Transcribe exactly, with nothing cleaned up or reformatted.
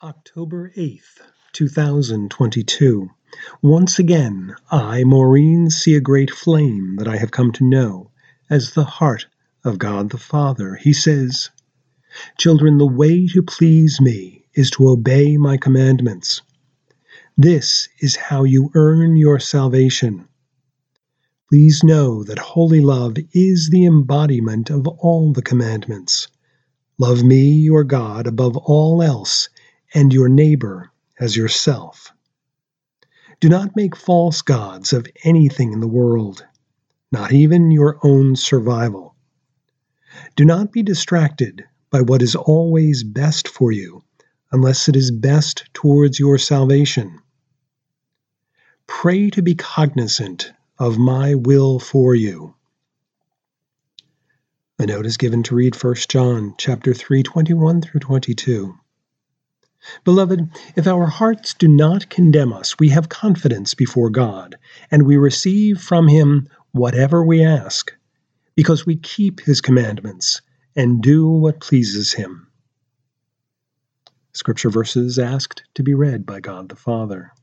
October eighth, two thousand twenty-two. Once again, I, Maureen, see a great flame that I have come to know as the heart of God the Father. He says, "Children, the way to please me is to obey my commandments. This is how you earn your salvation. Please know that holy love is the embodiment of all the commandments. Love me, your God, above all else, and your neighbor as yourself. Do not make false gods of anything in the world, not even your own survival. Do not be distracted by what is always best for you, unless it is best towards your salvation. Pray to be cognizant of my will for you." A note is given to read First John chapter three, twenty-one through twenty-two. Beloved, if our hearts do not condemn us, we have confidence before God, and we receive from Him whatever we ask, because we keep His commandments and do what pleases Him. Scripture verses asked to be read by God the Father.